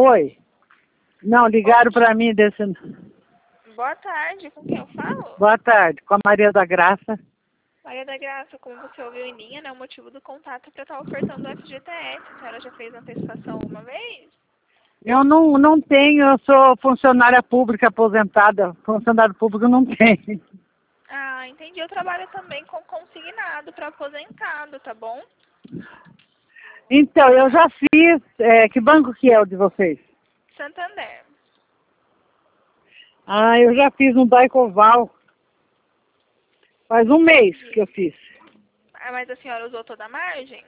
Oi. Não, ligaram para mim desse... Boa tarde, com quem eu falo? Boa tarde, com a Maria da Graça. Maria da Graça, como você ouviu em linha, né, o motivo do contato é para estar ofertando o FGTS. A senhora já fez antecipação alguma vez? Eu não tenho, eu sou funcionária pública aposentada. Funcionário público não tem. Ah, entendi. Eu trabalho também com consignado para aposentado, tá bom? Então, eu já fiz... que banco que é o de vocês? Santander. Ah, eu já fiz um Daicoval. Faz um mês que eu fiz. Ah, mas a senhora usou toda a margem?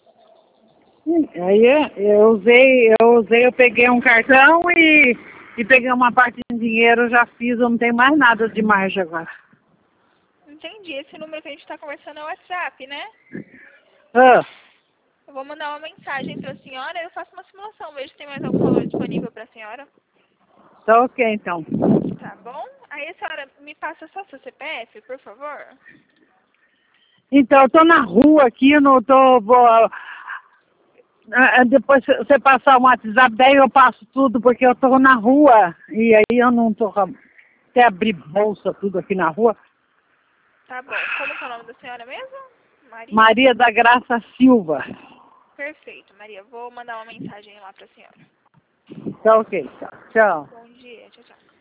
Aí eu peguei um cartão e peguei uma parte de dinheiro, já fiz, eu não tenho mais nada de margem agora. Entendi. Esse número que a gente está conversando é o WhatsApp, né? Ah, Eu vou mandar uma mensagem para a senhora e eu faço uma simulação. Vejo se tem mais algum valor disponível para a senhora. tá ok então. Tá bom? Aí a senhora me passa só seu CPF, por favor. Então, eu tô na rua aqui, eu não tô... depois você passar o WhatsApp, daí eu passo tudo, porque eu tô na rua, e aí eu não tô... Até abrir bolsa, tudo aqui na rua. Tá bom. Como que é o nome da senhora mesmo? Maria? Maria da Graça Silva. Perfeito, Maria. Vou mandar uma mensagem lá para a senhora. Tá ok, tchau. Bom dia. Tchau, tchau.